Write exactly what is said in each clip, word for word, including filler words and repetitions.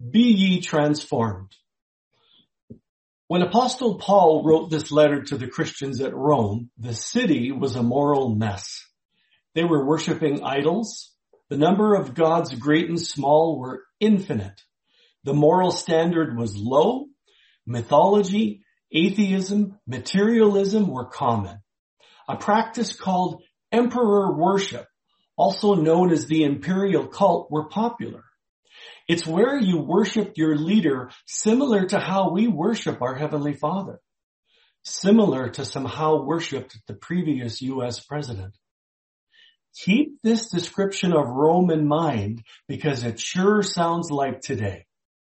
Be ye transformed. When Apostle Paul wrote this letter to the Christians at Rome, the city was a moral mess. They were worshiping idols. The number of gods, great and small, were infinite. The moral standard was low. Mythology, atheism, materialism were common. A practice called emperor worship, also known as the imperial cult, were popular. It's where you worship your leader similar to how we worship our Heavenly Father, similar to somehow worshipped the previous U S president. Keep this description of Rome in mind because it sure sounds like today.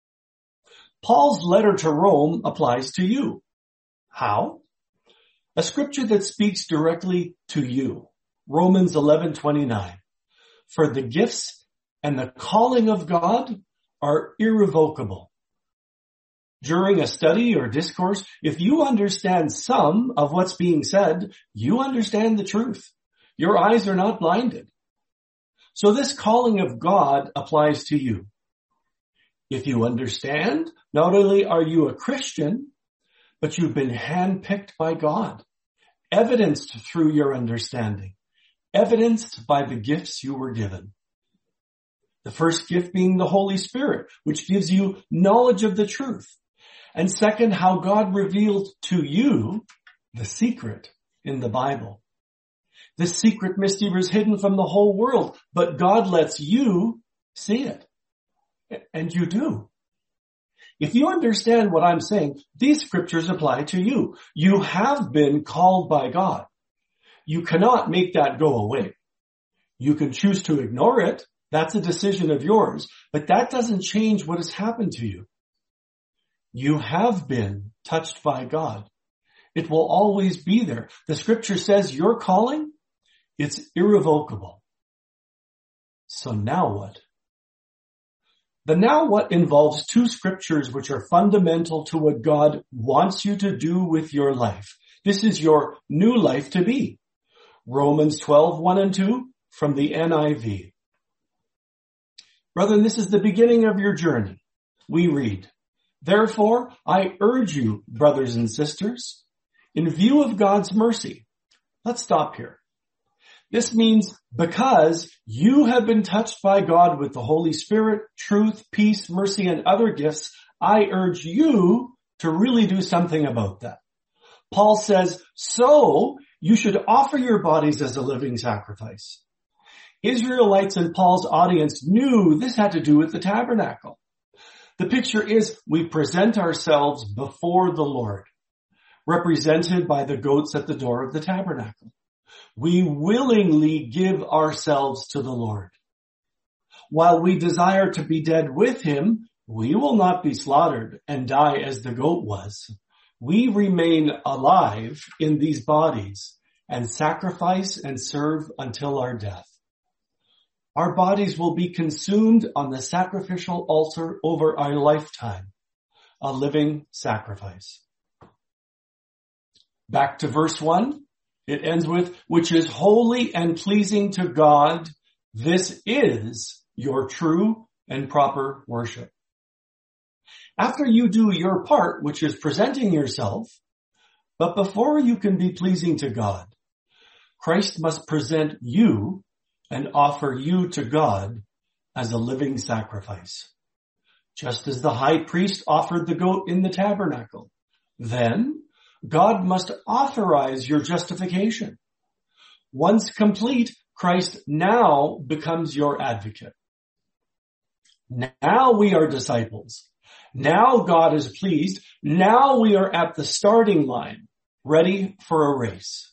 Paul's letter to Rome applies to you. How? A scripture that speaks directly to you. Romans eleven twenty-nine. For the gifts and the calling of God are irrevocable. During a study or discourse, if you understand some of what's being said, you understand the truth. Your eyes are not blinded. So this calling of God applies to you. If you understand, not only are you a Christian, but you've been handpicked by God, evidenced through your understanding, evidenced by the gifts you were given. The first gift being the Holy Spirit, which gives you knowledge of the truth. And second, how God revealed to you the secret in the Bible. This secret mystery was hidden from the whole world, but God lets you see it. And you do. If you understand what I'm saying, these scriptures apply to you. You have been called by God. You cannot make that go away. You can choose to ignore it. That's a decision of yours, but that doesn't change what has happened to you. You have been touched by God. It will always be there. The scripture says your calling, it's irrevocable. So now what? The now what involves two scriptures which are fundamental to what God wants you to do with your life. This is your new life to be. Romans twelve, one and two from the N I V. Brethren, this is the beginning of your journey. We read, therefore, I urge you, brothers and sisters, in view of God's mercy. Let's stop here. This means because you have been touched by God with the Holy Spirit, truth, peace, mercy, and other gifts, I urge you to really do something about that. Paul says, so you should offer your bodies as a living sacrifice. Israelites in Paul's audience knew this had to do with the tabernacle. The picture is we present ourselves before the Lord, represented by the goats at the door of the tabernacle. We willingly give ourselves to the Lord. While we desire to be dead with him, we will not be slaughtered and die as the goat was. We remain alive in these bodies and sacrifice and serve until our death. Our bodies will be consumed on the sacrificial altar over our lifetime, a living sacrifice. Back to verse one, it ends with, which is holy and pleasing to God. This is your true and proper worship. After you do your part, which is presenting yourself, but before you can be pleasing to God, Christ must present you and offer you to God as a living sacrifice. Just as the high priest offered the goat in the tabernacle, then God must authorize your justification. Once complete, Christ now becomes your advocate. Now we are disciples. Now God is pleased. Now we are at the starting line, ready for a race.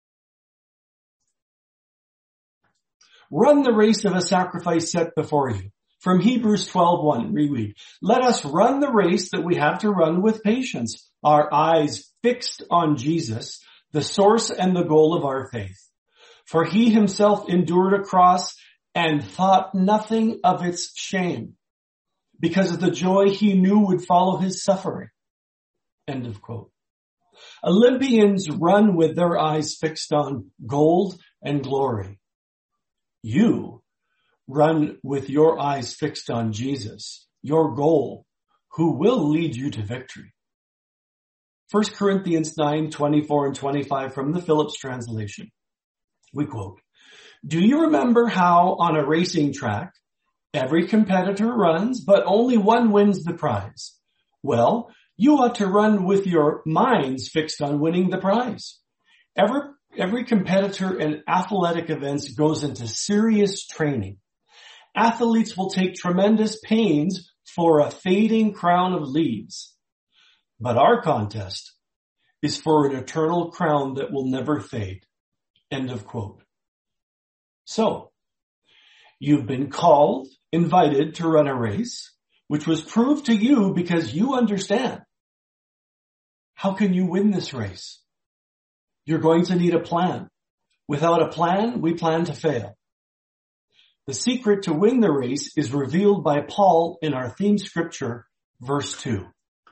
Run the race of a sacrifice set before you. From Hebrews twelve one, reread. Let us run the race that we have to run with patience, our eyes fixed on Jesus, the source and the goal of our faith. For he himself endured a cross and thought nothing of its shame, because of the joy he knew would follow his suffering. End of quote. Olympians run with their eyes fixed on gold and glory. You run with your eyes fixed on Jesus, your goal, who will lead you to victory. First Corinthians nine, twenty-four and twenty-five from the Phillips translation. We quote, "Do you remember how on a racing track, every competitor runs, but only one wins the prize? Well, you ought to run with your minds fixed on winning the prize. Every, every competitor in athletic events goes into serious training. Athletes will take tremendous pains for a fading crown of leaves. But our contest is for an eternal crown that will never fade." End of quote. So, you've been called, invited to run a race, which was proved to you because you understand. How can you win this race? You're going to need a plan. Without a plan, we plan to fail. The secret to win the race is revealed by Paul in our theme scripture, verse two.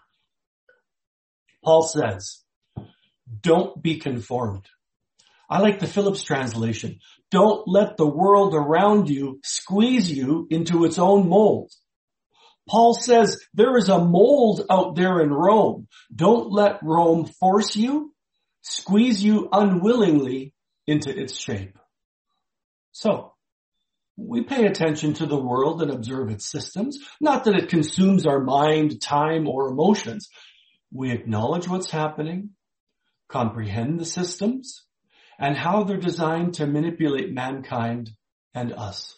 Paul says, "Don't be conformed." I like the Phillips translation. Don't let the world around you squeeze you into its own mold. Paul says there is a mold out there in Rome. Don't let Rome force you, squeeze you unwillingly into its shape. So, we pay attention to the world and observe its systems, not that it consumes our mind, time, or emotions. We acknowledge what's happening, comprehend the systems, and how they're designed to manipulate mankind and us.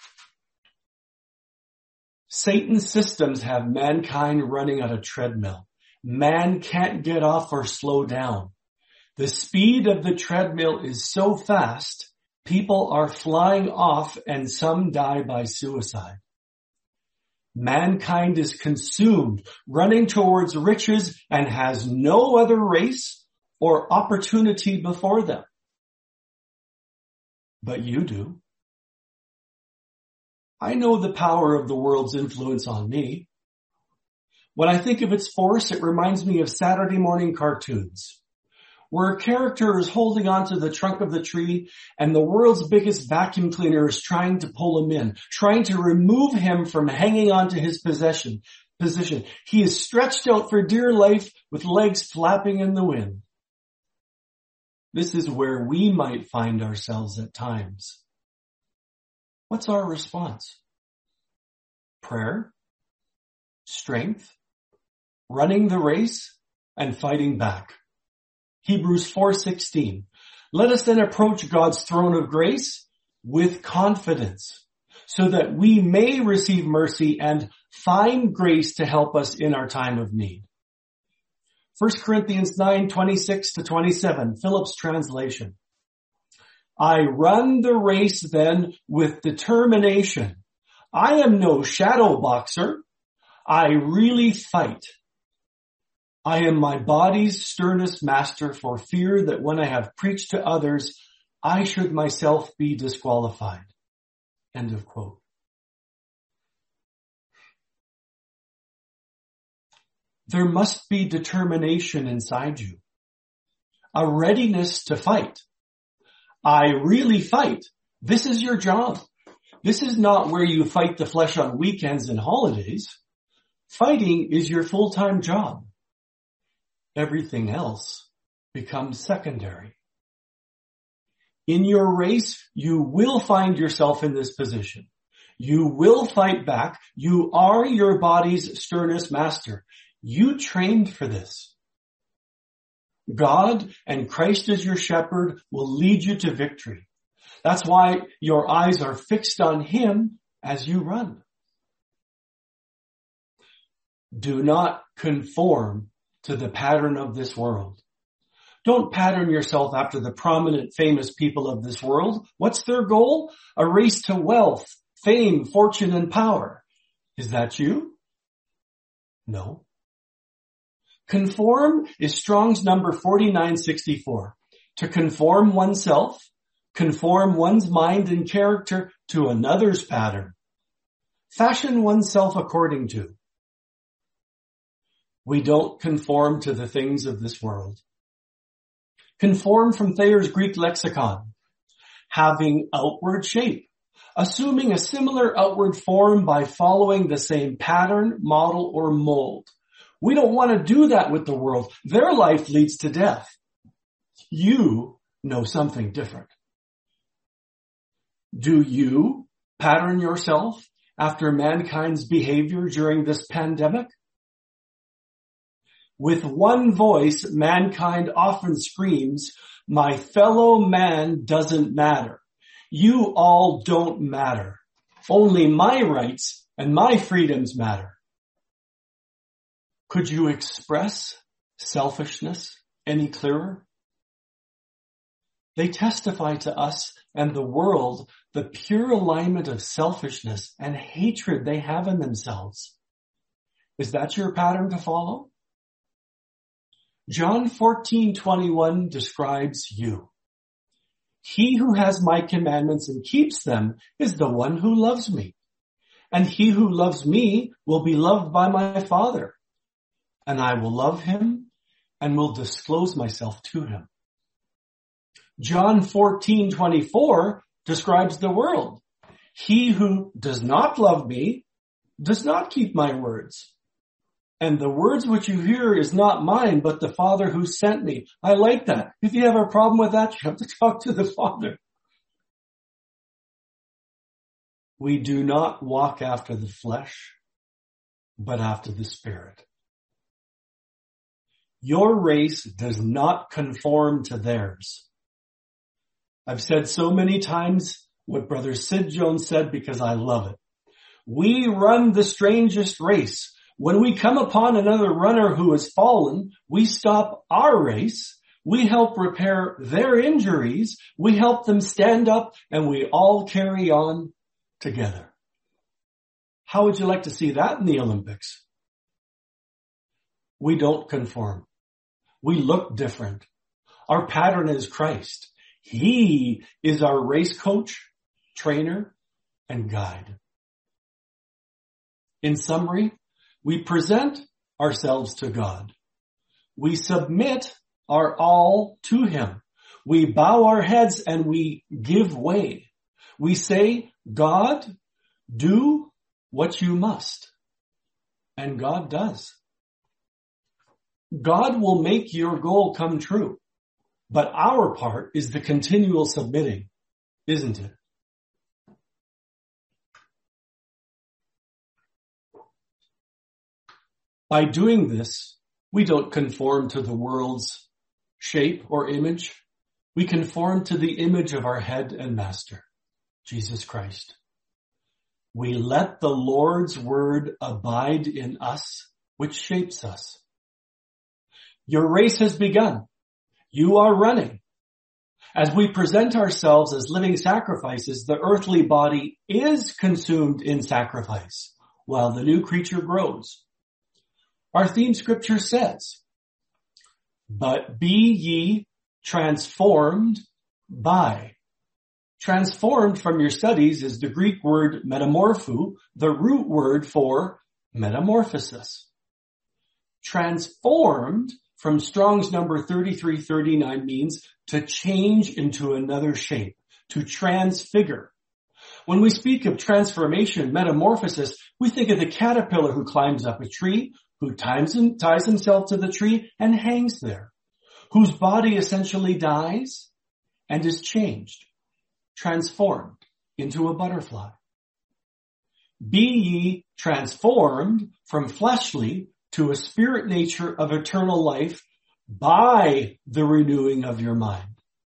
Satan's systems have mankind running on a treadmill. Man can't get off or slow down. The speed of the treadmill is so fast, people are flying off and some die by suicide. Mankind is consumed, running towards riches and has no other race or opportunity before them. But you do. I know the power of the world's influence on me. When I think of its force, it reminds me of Saturday morning cartoons, where a character is holding onto the trunk of the tree and the world's biggest vacuum cleaner is trying to pull him in, trying to remove him from hanging onto his possession, position. He is stretched out for dear life with legs flapping in the wind. This is where we might find ourselves at times. What's our response? Prayer, strength, running the race, and fighting back. Hebrews four sixteen. Let us then approach God's throne of grace with confidence, so that we may receive mercy and find grace to help us in our time of need. First Corinthians nine twenty-six to twenty-seven, Phillips translation. I run the race then with determination. I am no shadow boxer. I really fight. I am my body's sternest master for fear that when I have preached to others, I should myself be disqualified. End of quote. There must be determination inside you, a readiness to fight. I really fight. This is your job. This is not where you fight the flesh on weekends and holidays. Fighting is your full-time job. Everything else becomes secondary. In your race, you will find yourself in this position. You will fight back. You are your body's sternest master. You trained for this. God and Christ as your shepherd will lead you to victory. That's why your eyes are fixed on Him as you run. Do not conform to the pattern of this world. Don't pattern yourself after the prominent, famous people of this world. What's their goal? A race to wealth, fame, fortune, and power. Is that you? No. Conform is Strong's number forty-nine sixty-four. To conform oneself, conform one's mind and character to another's pattern. Fashion oneself according to. We don't conform to the things of this world. Conform from Thayer's Greek lexicon. Having outward shape. assuming a similar outward form by following the same pattern, model, or mold. We don't want to do that with the world. Their life leads to death. You know something different. Do you pattern yourself after mankind's behavior during this pandemic? With one voice, mankind often screams, "My fellow man doesn't matter. You all don't matter. Only my rights and my freedoms matter." Could you express selfishness any clearer? They testify to us and the world the pure alignment of selfishness and hatred they have in themselves. Is that your pattern to follow? John fourteen twenty-one describes you. He who has my commandments and keeps them is the one who loves me. And he who loves me will be loved by my Father. And I will love him and will disclose myself to him. John fourteen twenty-four describes the world. He who does not love me does not keep my words. And the words which you hear is not mine, but the Father who sent me. I like that. If you have a problem with that, you have to talk to the Father. We do not walk after the flesh, but after the Spirit. Your race does not conform to theirs. I've said so many times what Brother Sid Jones said because I love it. We run the strangest race. When we come upon another runner who has fallen, we stop our race. We help repair their injuries. We help them stand up, and we all carry on together. How would you like to see that in the Olympics? We don't conform. We look different. Our pattern is Christ. He is our race coach, trainer, and guide. In summary, we present ourselves to God. We submit our all to him. We bow our heads and we give way. We say, God, do what you must. And God does. God will make your goal come true. But our part is the continual submitting, isn't it? By doing this, we don't conform to the world's shape or image. We conform to the image of our head and master, Jesus Christ. We let the Lord's word abide in us, which shapes us. Your race has begun. You are running. As we present ourselves as living sacrifices, the earthly body is consumed in sacrifice while the new creature grows. Our theme scripture says, but be ye transformed by. Transformed from your studies is the Greek word metamorpho, the root word for metamorphosis. Transformed from Strong's number thirty-three thirty-nine means to change into another shape, to transfigure. When we speak of transformation, metamorphosis, we think of the caterpillar who climbs up a tree, who ties, him, ties himself to the tree and hangs there, whose body essentially dies and is changed, transformed into a butterfly. Be ye transformed from fleshly to a spirit nature of eternal life by the renewing of your mind.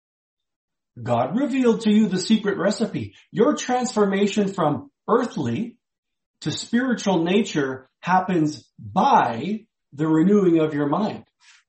God revealed to you the secret recipe. Your transformation from earthly to spiritual nature happens by the renewing of your mind.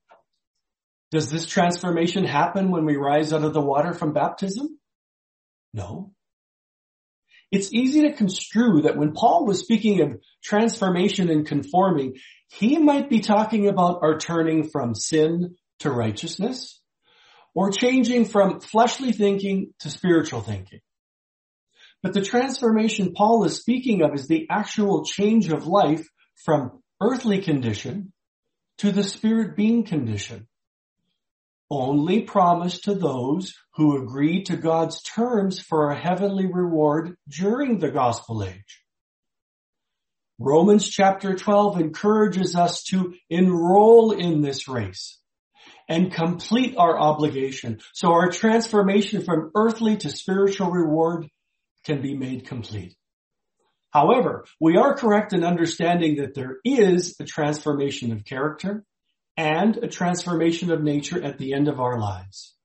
Does this transformation happen when we rise out of the water from baptism? No. It's easy to construe that when Paul was speaking of transformation and conforming, he might be talking about our turning from sin to righteousness, or changing from fleshly thinking to spiritual thinking. But the transformation Paul is speaking of is the actual change of life from earthly condition to the spirit being condition. only promised to those who agree to God's terms for a heavenly reward during the gospel age. Romans chapter twelve encourages us to enroll in this race and complete our obligation so our transformation from earthly to spiritual reward can be made complete. However, we are correct in understanding that there is a transformation of character and a transformation of nature at the end of our lives.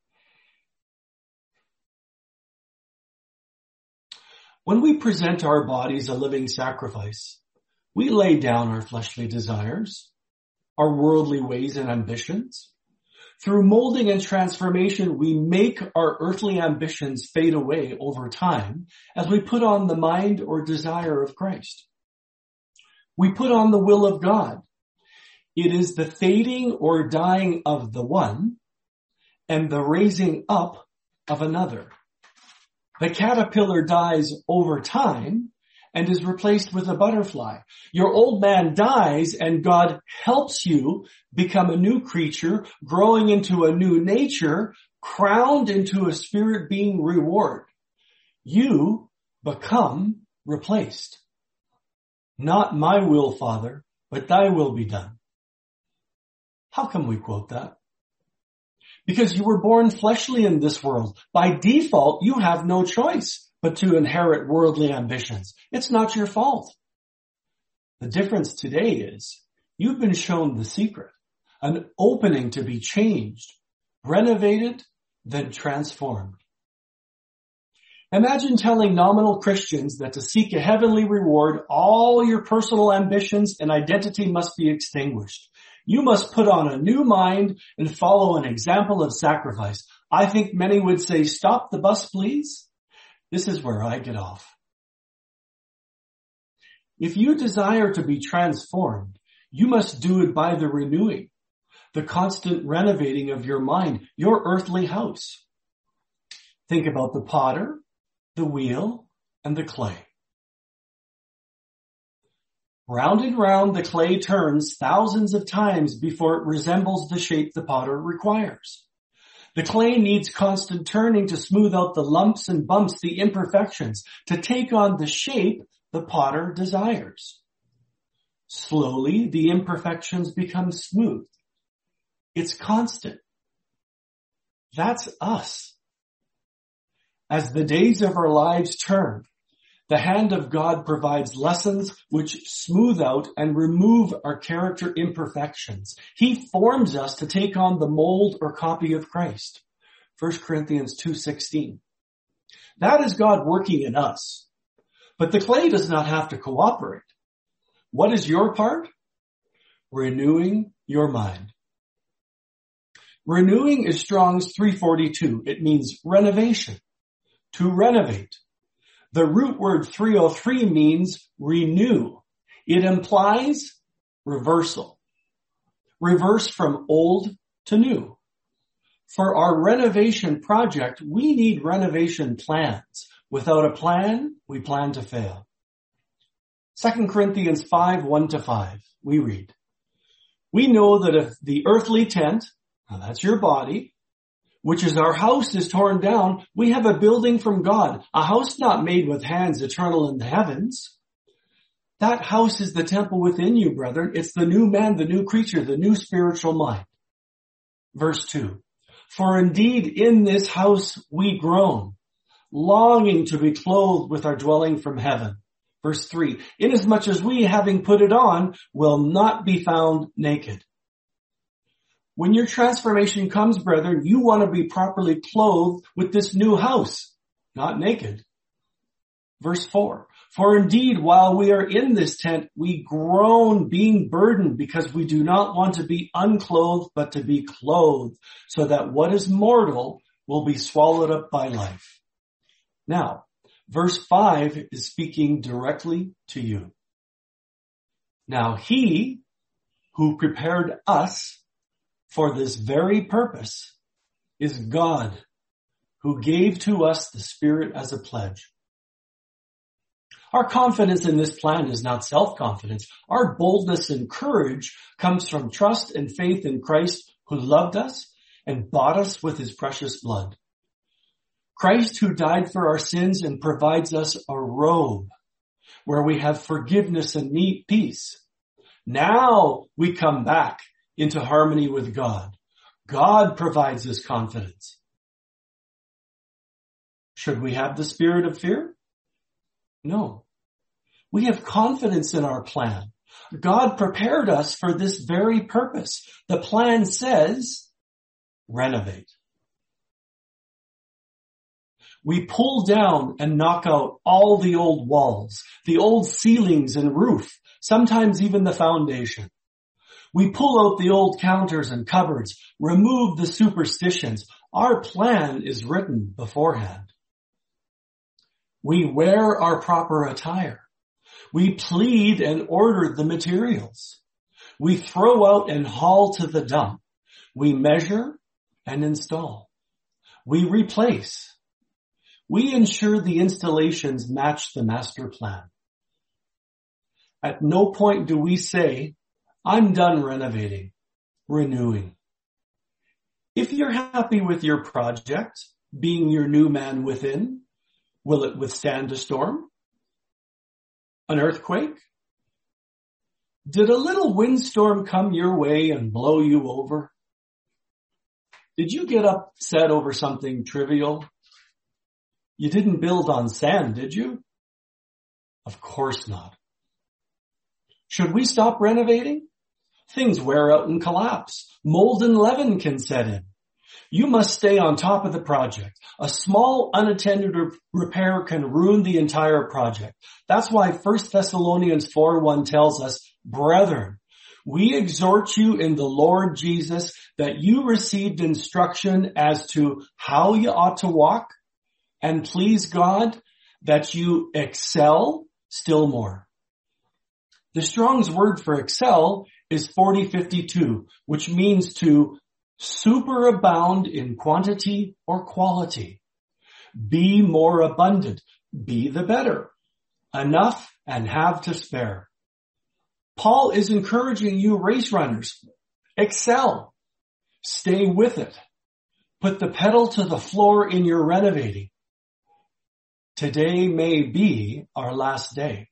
When we present our bodies a living sacrifice, we lay down our fleshly desires, our worldly ways and ambitions. Through molding and transformation, we make our earthly ambitions fade away over time as we put on the mind or desire of Christ. We put on the will of God. It is the fading or dying of the one and the raising up of another. The caterpillar dies over time and is replaced with a butterfly. Your old man dies and God helps you become a new creature, growing into a new nature, crowned into a spirit being reward. You become replaced. Not my will, Father, but thy will be done. How can we quote that? Because you were born fleshly in this world. By default, you have no choice but to inherit worldly ambitions. It's not your fault. The difference today is you've been shown the secret, an opening to be changed, renovated, then transformed. Imagine telling nominal Christians that to seek a heavenly reward, all your personal ambitions and identity must be extinguished. You must put on a new mind and follow an example of sacrifice. I think many would say, stop the bus, please. This is where I get off. If you desire to be transformed, you must do it by the renewing, the constant renovating of your mind, your earthly house. Think about the potter, the wheel, and the clay. Round and round the clay turns thousands of times before it resembles the shape the potter requires. The clay needs constant turning to smooth out the lumps and bumps, the imperfections, to take on the shape the potter desires. Slowly, the imperfections become smooth. It's constant. That's us. As the days of our lives turn, the hand of God provides lessons which smooth out and remove our character imperfections. He forms us to take on the mold or copy of Christ. First Corinthians two sixteen. That is God working in us. But the clay does not have to cooperate. What is your part? Renewing your mind. Renewing is Strong's three forty-two. It means renovation, to renovate. The root word three oh three means renew. It implies reversal. Reverse from old to new. For our renovation project, we need renovation plans. Without a plan, we plan to fail. Second Corinthians five, one to five, we read, we know that if the earthly tent, now that's your body, which is our house, is torn down, we have a building from God, a house not made with hands, eternal in the heavens. That house is the temple within you, brethren. It's the new man, the new creature, the new spiritual mind. Verse two, for indeed in this house we groan, longing to be clothed with our dwelling from heaven. Verse three, inasmuch as we, having put it on, will not be found naked. When your transformation comes, brethren, you want to be properly clothed with this new house, not naked. Verse four, for indeed, while we are in this tent, we groan, being burdened, because we do not want to be unclothed, but to be clothed, so that what is mortal will be swallowed up by life. Now, verse five is speaking directly to you. Now he who prepared us for this very purpose is God, who gave to us the Spirit as a pledge. Our confidence in this plan is not self-confidence. Our boldness and courage comes from trust and faith in Christ, who loved us and bought us with his precious blood. Christ who died for our sins and provides us a robe where we have forgiveness and peace. Now we come back into harmony with God. God provides us confidence. Should we have the spirit of fear? No. We have confidence in our plan. God prepared us for this very purpose. The plan says, renovate. We pull down and knock out all the old walls, the old ceilings and roof, sometimes even the foundation. We pull out the old counters and cupboards, remove the superstitions. Our plan is written beforehand. We wear our proper attire. We plead and order the materials. We throw out and haul to the dump. We measure and install. We replace. We ensure the installations match the master plan. At no point do we say, I'm done renovating, renewing. If you're happy with your project, being your new man within, will it withstand a storm? An earthquake? Did a little windstorm come your way and blow you over? Did you get upset over something trivial? You didn't build on sand, did you? Of course not. Should we stop renovating? Things wear out and collapse. Mold and leaven can set in. You must stay on top of the project. A small unattended repair can ruin the entire project. That's why First Thessalonians four one tells us, brethren, we exhort you in the Lord Jesus that you received instruction as to how you ought to walk, and please God that you excel still more. The Strong's word for excel is forty fifty-two, which means to superabound in quantity or quality. Be more abundant. Be the better. Enough and have to spare. Paul is encouraging you race runners. Excel. Stay with it. Put the pedal to the floor in your renovating. Today may be our last day.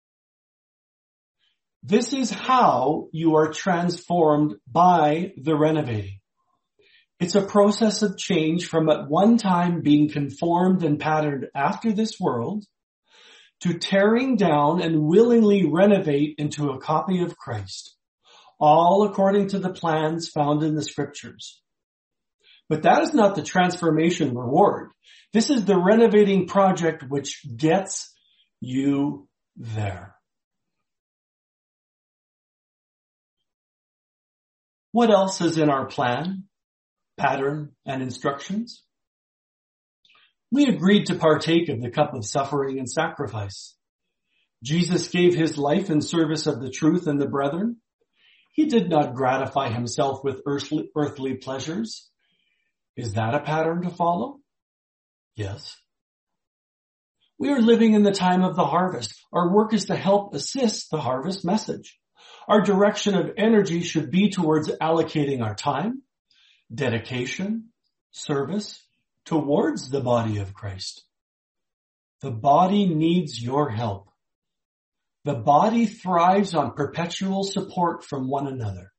This is how you are transformed by the renovating. It's a process of change from at one time being conformed and patterned after this world to tearing down and willingly renovate into a copy of Christ, all according to the plans found in the scriptures. But that is not the transformation reward. This is the renovating project which gets you there. What else is in our plan, pattern, and instructions? We agreed to partake of the cup of suffering and sacrifice. Jesus gave his life in service of the truth and the brethren. He did not gratify himself with earthly, earthly pleasures. Is that a pattern to follow? Yes. We are living in the time of the harvest. Our work is to help assist the harvest message. Our direction of energy should be towards allocating our time, dedication, service towards the body of Christ. The body needs your help. The body thrives on perpetual support from one another.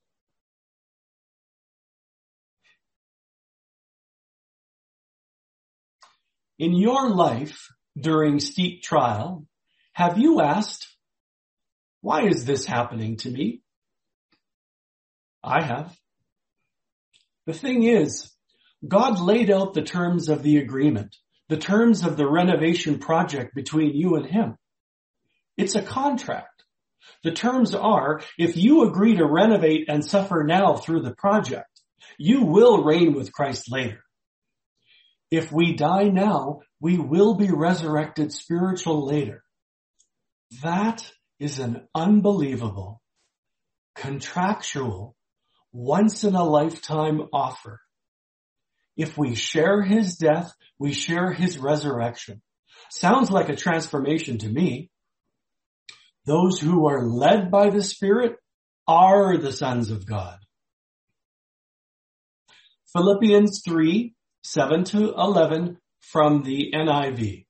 In your life, during steep trial, have you asked, why is this happening to me? I have. The thing is, God laid out the terms of the agreement, the terms of the renovation project between you and him. It's a contract. The terms are, if you agree to renovate and suffer now through the project, you will reign with Christ later. If we die now, we will be resurrected spiritual later. That is an unbelievable, contractual, once-in-a-lifetime offer. If we share his death, we share his resurrection. Sounds like a transformation to me. Those who are led by the Spirit are the sons of God. Philippians three, seven to eleven from the N I V.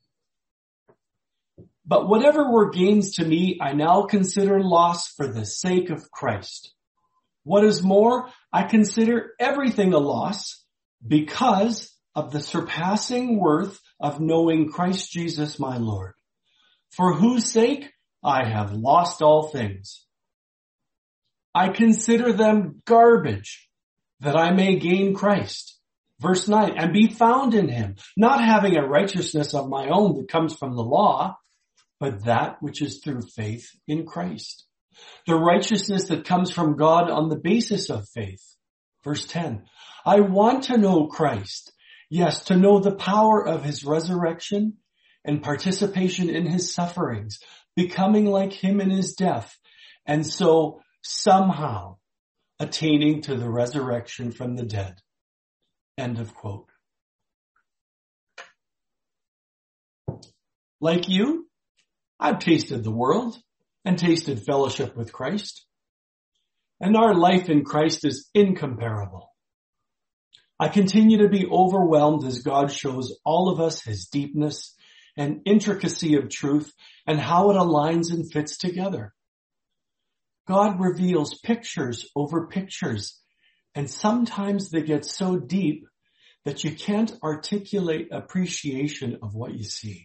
But whatever were gains to me, I now consider loss for the sake of Christ. What is more, I consider everything a loss because of the surpassing worth of knowing Christ Jesus my Lord, for whose sake I have lost all things. I consider them garbage that I may gain Christ. Verse nine, and be found in him, not having a righteousness of my own that comes from the law, but that which is through faith in Christ. The righteousness that comes from God on the basis of faith. Verse ten, I want to know Christ. Yes, to know the power of his resurrection and participation in his sufferings, becoming like him in his death, and so somehow attaining to the resurrection from the dead. End of quote. Like you, I've tasted the world and tasted fellowship with Christ, and our life in Christ is incomparable. I continue to be overwhelmed as God shows all of us his deepness and intricacy of truth and how it aligns and fits together. God reveals pictures over pictures, and sometimes they get so deep that you can't articulate appreciation of what you see.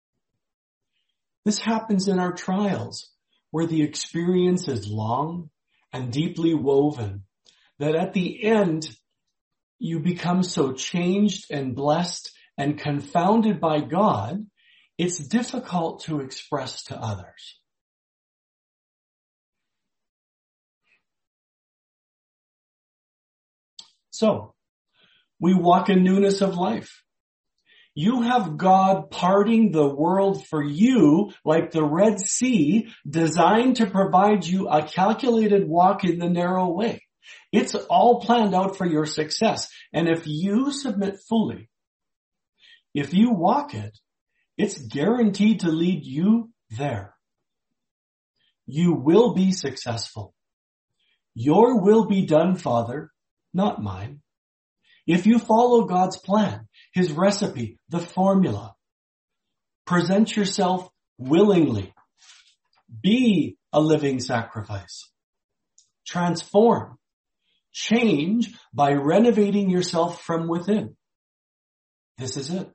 This happens in our trials, where the experience is long and deeply woven, that at the end, you become so changed and blessed and confounded by God, it's difficult to express to others. So, we walk in newness of life. You have God parting the world for you like the Red Sea, designed to provide you a calculated walk in the narrow way. It's all planned out for your success. And if you submit fully, if you walk it, it's guaranteed to lead you there. You will be successful. Your will be done, Father, not mine. If you follow God's plan, his recipe, the formula, present yourself willingly. Be a living sacrifice. Transform. Change by renovating yourself from within. This is it.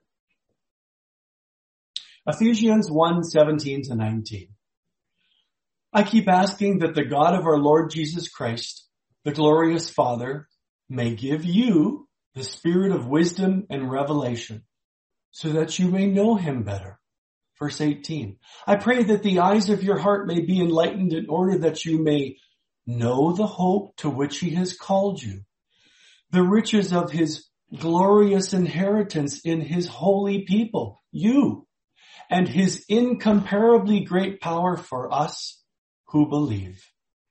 Ephesians one, seventeen to nineteen. I keep asking that the God of our Lord Jesus Christ, the glorious Father, may give you the spirit of wisdom and revelation so that you may know him better. Verse eighteen. I pray that the eyes of your heart may be enlightened in order that you may know the hope to which he has called you, the riches of his glorious inheritance in his holy people, you, and his incomparably great power for us who believe.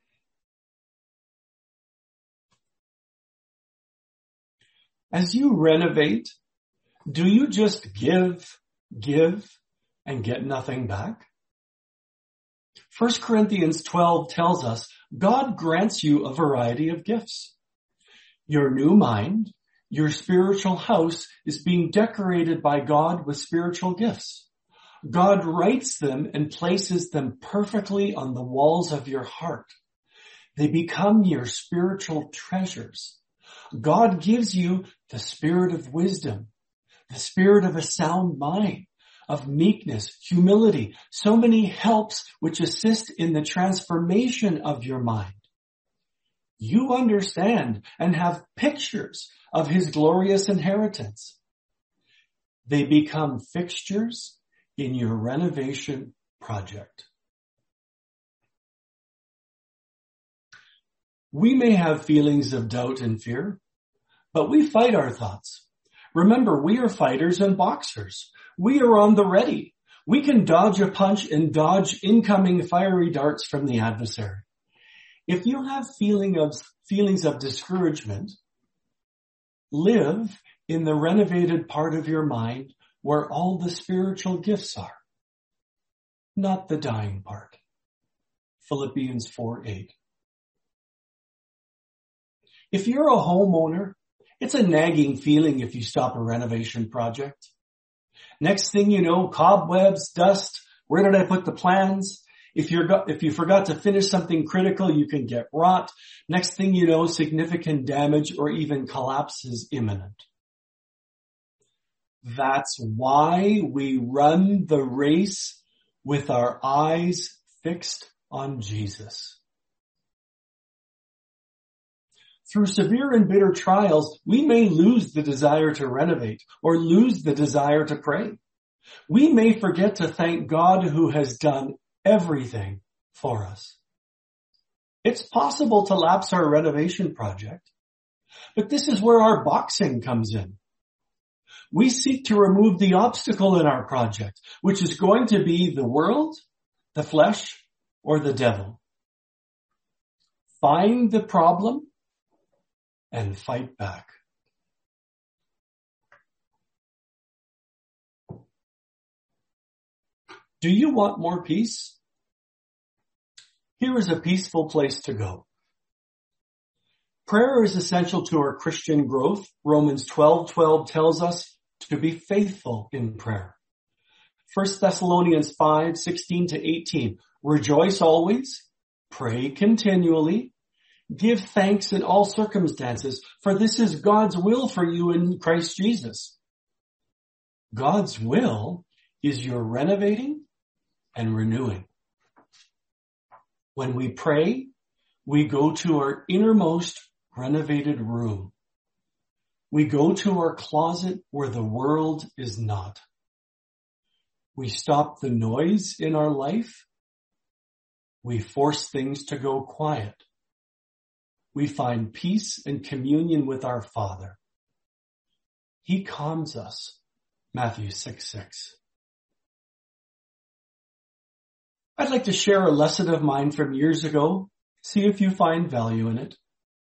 As you renovate, do you just give, give, and get nothing back? First Corinthians twelve tells us God grants you a variety of gifts. Your new mind, your spiritual house, is being decorated by God with spiritual gifts. God writes them and places them perfectly on the walls of your heart. They become your spiritual treasures. God gives you the spirit of wisdom, the spirit of a sound mind, of meekness, humility, so many helps which assist in the transformation of your mind. You understand and have pictures of his glorious inheritance. They become fixtures in your renovation project. We may have feelings of doubt and fear, but we fight our thoughts. Remember, we are fighters and boxers. We are on the ready. We can dodge a punch and dodge incoming fiery darts from the adversary. If you have feeling of, feelings of discouragement, live in the renovated part of your mind where all the spiritual gifts are, not the dying part. Philippians four eight. If you're a homeowner It's a nagging feeling if you stop a renovation project. Next thing you know, cobwebs, dust, where did I put the plans? If you're, if you forgot to finish something critical, you can get rot. Next thing you know, significant damage or even collapse is imminent. That's why we run the race with our eyes fixed on Jesus. Through severe and bitter trials, we may lose the desire to renovate or lose the desire to pray. We may forget to thank God who has done everything for us. It's possible to lapse our renovation project, but this is where our boxing comes in. We seek to remove the obstacle in our project, which is going to be the world, the flesh, or the devil. Find the problem and fight back. Do you want more peace? Here is a peaceful place to go. Prayer is essential to our Christian growth. Romans twelve twelve tells us to be faithful in prayer. First Thessalonians five sixteen to eighteen. Rejoice always, pray continually, give thanks in all circumstances, for this is God's will for you in Christ Jesus. God's will is your renovating and renewing. When we pray, we go to our innermost renovated room. We go to our closet where the world is not. We stop the noise in our life. We force things to go quiet. We find peace and communion with our Father. He calms us. Matthew six six. I'd like to share a lesson of mine from years ago. See if you find value in it.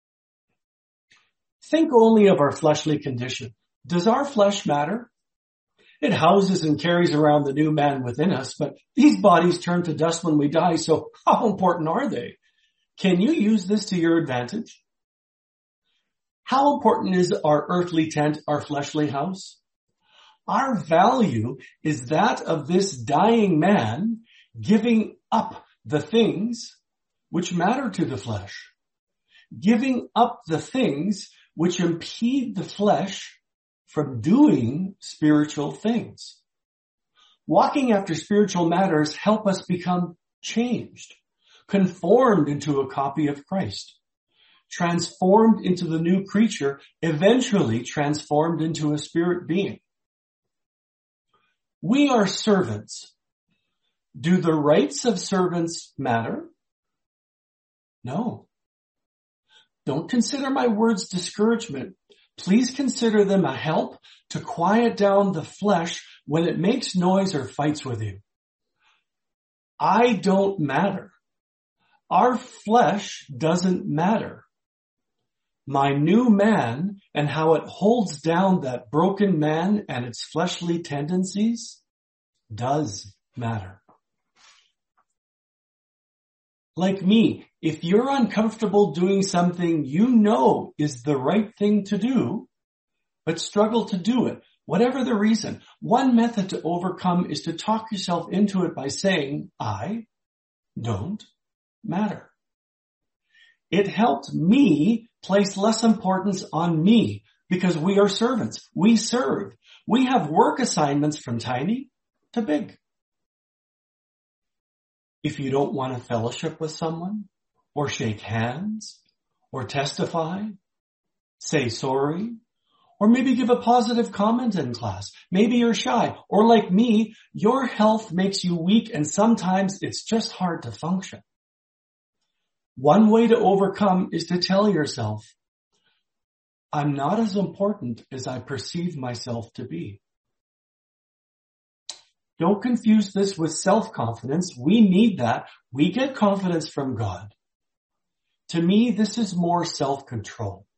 Think only of our fleshly condition. Does our flesh matter? It houses and carries around the new man within us, but these bodies turn to dust when we die, so how important are they? Can you use this to your advantage? How important is our earthly tent, our fleshly house? Our value is that of this dying man giving up the things which matter to the flesh, giving up the things which impede the flesh from doing spiritual things. Walking after spiritual matters help us become changed, conformed into a copy of Christ, transformed into the new creature, eventually transformed into a spirit being. We are servants. Do the rights of servants matter? No. Don't consider my words discouragement. Please consider them a help to quiet down the flesh when it makes noise or fights with you. I don't matter. Our flesh doesn't matter. My new man and how it holds down that broken man and its fleshly tendencies does matter. Like me, if you're uncomfortable doing something you know is the right thing to do, but struggle to do it, whatever the reason, one method to overcome is to talk yourself into it by saying, I don't matter. It helped me place less importance on me because we are servants. We serve. We have work assignments from tiny to big. If you don't want to fellowship with someone, or shake hands, or testify, say sorry, or maybe give a positive comment in class. Maybe you're shy, or like me, your health makes you weak and sometimes it's just hard to function. One way to overcome is to tell yourself, I'm not as important as I perceive myself to be. Don't confuse this with self-confidence. We need that. We get confidence from God. To me, this is more self-control.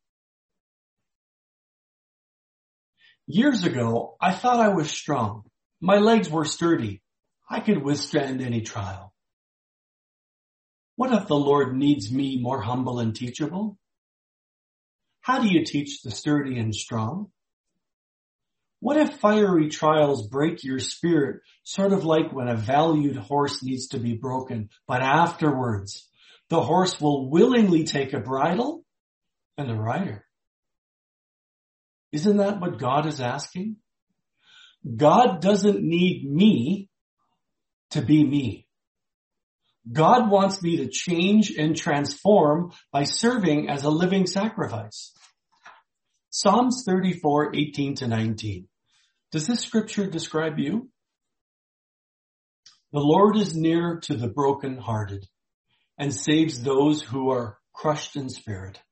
Years ago, I thought I was strong. My legs were sturdy. I could withstand any trial. What if the Lord needs me more humble and teachable? How do you teach the sturdy and strong? What if fiery trials break your spirit, sort of like when a valued horse needs to be broken, but afterwards the horse will willingly take a bridle and the rider? Isn't that what God is asking? God doesn't need me to be me. God wants me to change and transform by serving as a living sacrifice. Psalms thirty-four, eighteen to nineteen. Does this scripture describe you? The Lord is near to the brokenhearted and saves those who are crushed in spirit.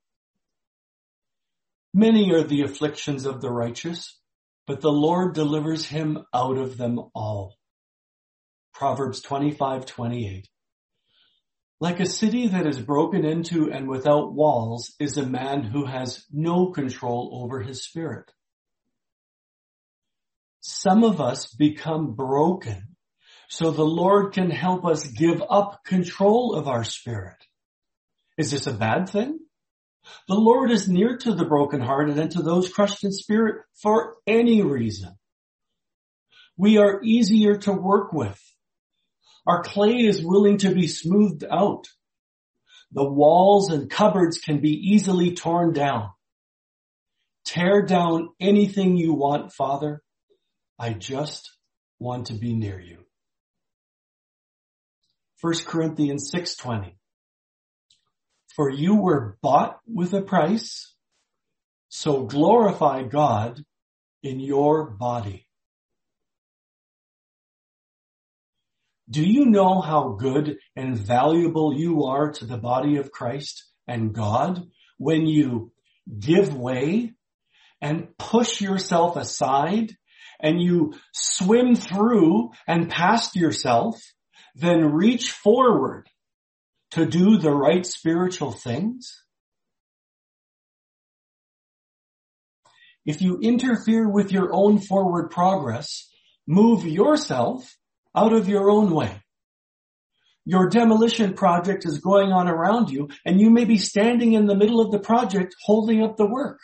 Many are the afflictions of the righteous, but the Lord delivers him out of them all. Proverbs twenty-five, twenty-eight. Like a city that is broken into and without walls is a man who has no control over his spirit. Some of us become broken so the Lord can help us give up control of our spirit. Is this a bad thing? The Lord is near to the brokenhearted and to those crushed in spirit for any reason. We are easier to work with. Our clay is willing to be smoothed out. The walls and cupboards can be easily torn down. Tear down anything you want, Father. I just want to be near you. First Corinthians six twenty. For you were bought with a price, so glorify God in your body. Do you know how good and valuable you are to the body of Christ and God when you give way and push yourself aside and you swim through and past yourself, then reach forward to do the right spiritual things? If you interfere with your own forward progress, move yourself out of your own way. Your demolition project is going on around you, and you may be standing in the middle of the project holding up the work.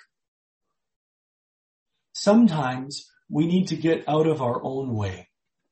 Sometimes we need to get out of our own way.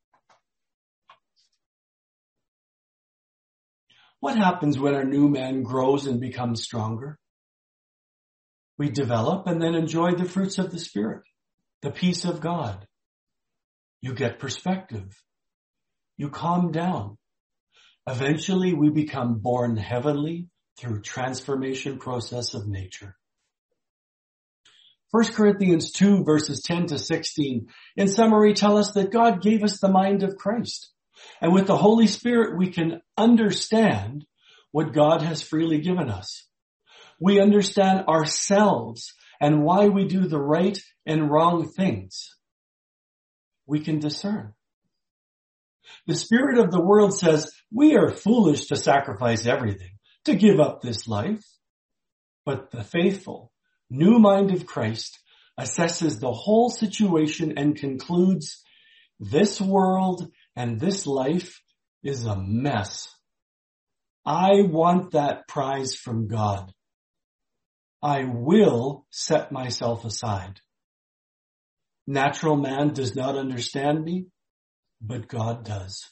What happens when our new man grows and becomes stronger? We develop and then enjoy the fruits of the Spirit, the peace of God. You get perspective. You calm down. Eventually we become born heavenly through transformation process of nature. First Corinthians two verses ten to sixteen in summary tell us that God gave us the mind of Christ. And with the Holy Spirit we can understand what God has freely given us. We understand ourselves and why we do the right and wrong things. We can discern. The spirit of the world says we are foolish to sacrifice everything, to give up this life. But the faithful, new mind of Christ assesses the whole situation and concludes this world and this life is a mess. I want that prize from God. I will set myself aside. Natural man does not understand me, but God does.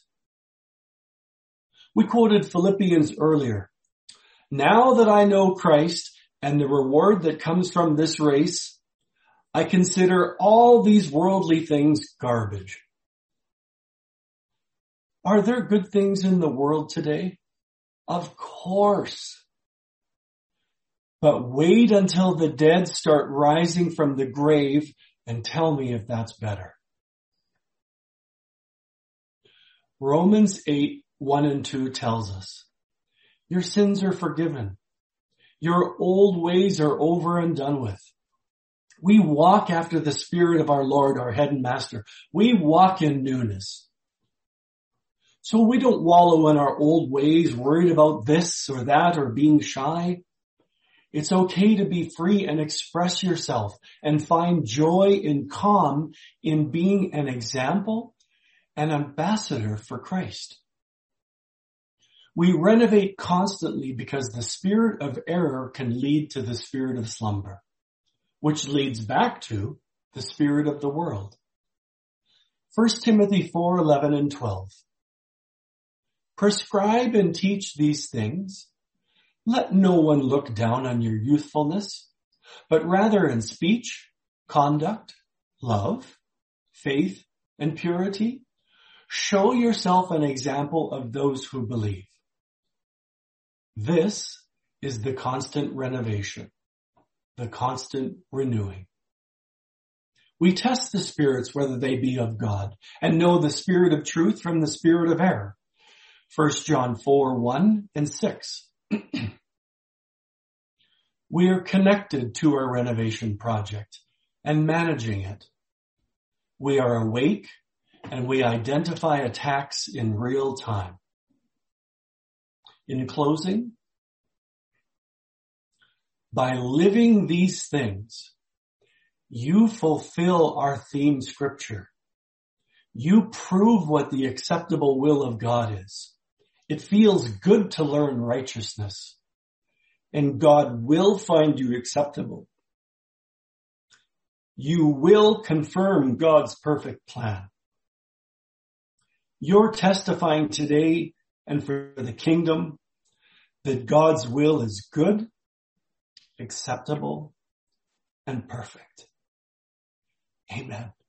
We quoted Philippians earlier. Now that I know Christ and the reward that comes from this race, I consider all these worldly things garbage. Are there good things in the world today? Of course. But wait until the dead start rising from the grave and tell me if that's better. Romans eight, one and two tells us, your sins are forgiven. Your old ways are over and done with. We walk after the Spirit of our Lord, our head and master. We walk in newness. So we don't wallow in our old ways, worried about this or that or being shy. It's okay to be free and express yourself and find joy and calm in being an example, an ambassador for Christ. We renovate constantly because the spirit of error can lead to the spirit of slumber. which leads back to the spirit of the world. First Timothy four, eleven and twelve. Prescribe and teach these things. Let no one look down on your youthfulness, but rather in speech, conduct, love, faith, and purity, show yourself an example of those who believe. This is the constant renovation, the constant renewing. We test the spirits whether they be of God, and know the spirit of truth from the spirit of error. First John four, one and six. We are connected to our renovation project and managing it. We are awake and we identify attacks in real time. In closing, by living these things, you fulfill our theme scripture. You prove what the acceptable will of God is. It feels good to learn righteousness, and God will find you acceptable. You will confirm God's perfect plan. You're testifying today and for the kingdom that God's will is good, acceptable, and perfect. Amen.